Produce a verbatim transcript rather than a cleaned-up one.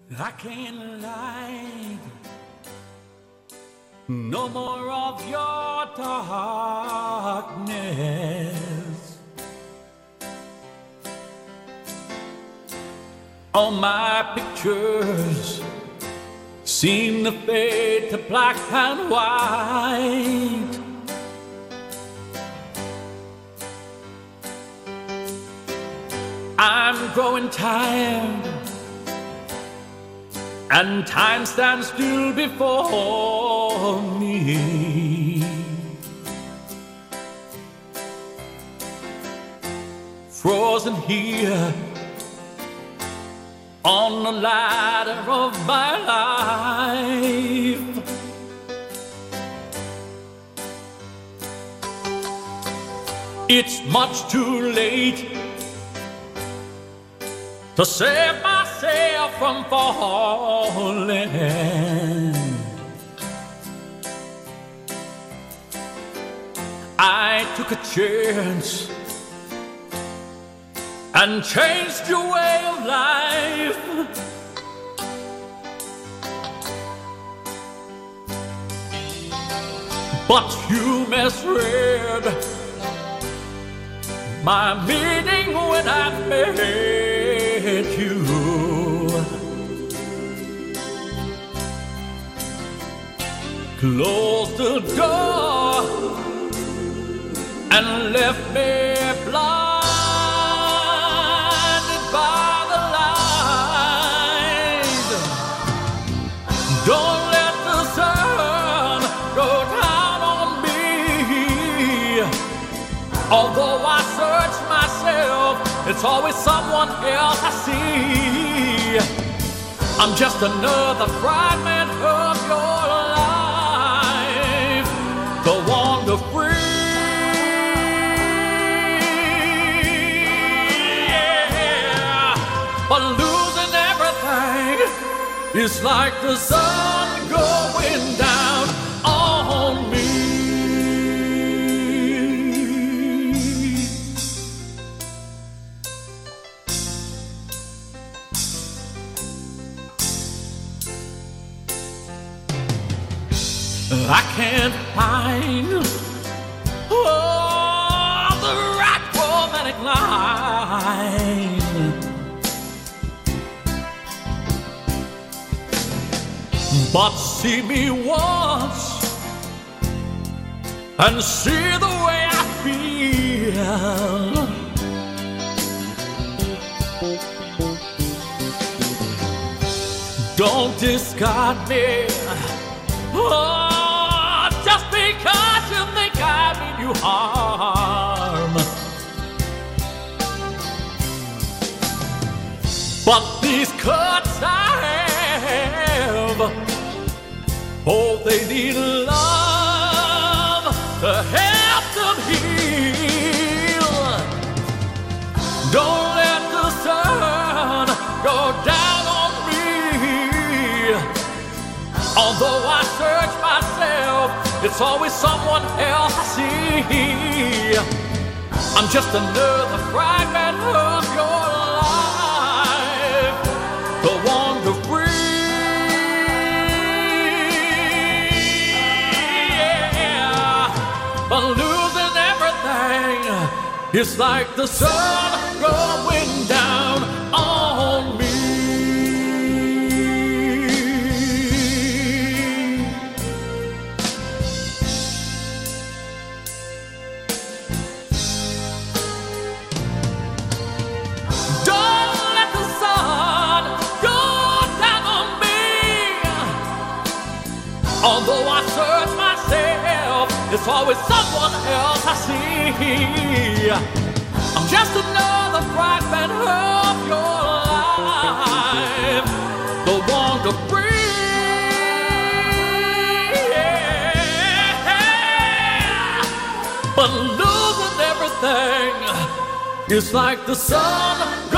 I can't like no more of your darkness. All my pictures seem to fade to black and white. I'm growing tired, and time stands still before me. Frozen here on the ladder of my life. It's much too late to save myself from falling. I took a chance and changed your way of life. But you misread my meaning when I met you. Closed the door and left me blinded by the light. Don't let the sun go down on me. Although I search myself, it's always someone else I see. I'm just another fragment of your life, the wander free. Yeah. But losing everything is like the sun going down on me. I can't find oh, the right romantic line. But see me once and see the way I feel. Don't discard me, oh, just because you think I mean you harm. But these cuts I have, oh, they need love to help them heal. Don't let the sun go down on me. Although I search myself, it's always someone else I see. I'm just another fragment of your life, the wander free. Yeah. But losing everything is like the sun going down on me. Although I search myself, it's always someone else I see. I'm just another fragment of your life, the wander free. Yeah. But losing everything is like the sun